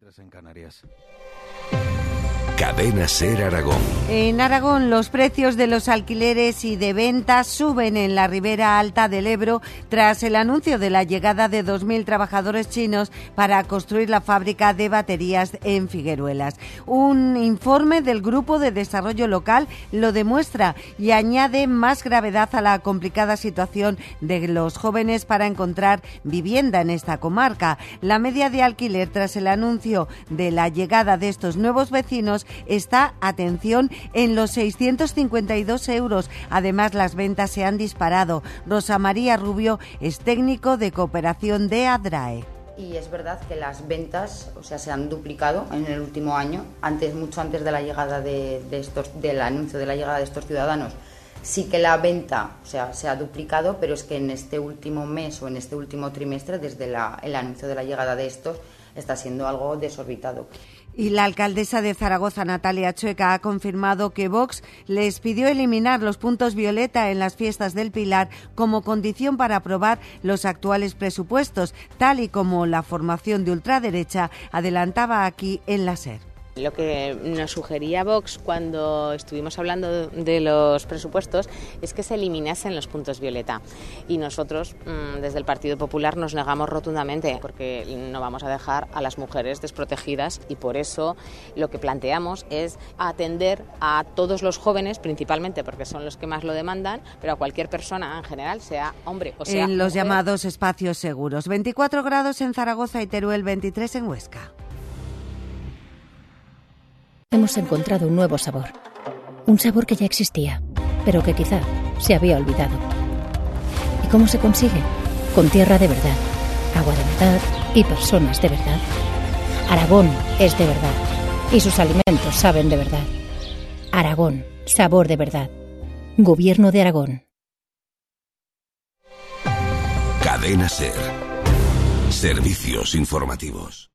En Canarias. Cadena SER Aragón. En Aragón, los precios de los alquileres y de ventas suben en la ribera alta del Ebro tras el anuncio de la llegada de 2.000 trabajadores chinos para construir la fábrica de baterías en Figueruelas. Un informe del Grupo de Desarrollo Local lo demuestra y añade más gravedad a la complicada situación de los jóvenes para encontrar vivienda en esta comarca. La media de alquiler tras el anuncio de la llegada de estos nuevos vecinos está, atención, en los 652 euros. Además, las ventas se han disparado. Rosa María Rubio es técnico de cooperación de Adrae. Y es verdad que las ventas, se han duplicado en el último año, mucho antes de la llegada del anuncio de la llegada de estos ciudadanos. Sí que la venta, se ha duplicado, pero es que en este último mes o en este último trimestre, desde el anuncio de la llegada de estos, está siendo algo desorbitado. Y la alcaldesa de Zaragoza, Natalia Chueca, ha confirmado que Vox les pidió eliminar los puntos violeta en las fiestas del Pilar como condición para aprobar los actuales presupuestos, tal y como la formación de ultraderecha adelantaba aquí en la SER. Lo que nos sugería Vox cuando estuvimos hablando de los presupuestos es que se eliminasen los puntos violeta. Y nosotros, desde el Partido Popular, nos negamos rotundamente porque no vamos a dejar a las mujeres desprotegidas y por eso lo que planteamos es atender a todos los jóvenes, principalmente porque son los que más lo demandan, pero a cualquier persona en general, sea hombre o sea en los mujer. Llamados espacios seguros. 24 grados en Zaragoza y Teruel, 23 en Huesca. Hemos encontrado un nuevo sabor. Un sabor que ya existía, pero que quizá se había olvidado. ¿Y cómo se consigue? Con tierra de verdad, agua de verdad y personas de verdad. Aragón es de verdad y sus alimentos saben de verdad. Aragón, sabor de verdad. Gobierno de Aragón. Cadena SER. Servicios informativos.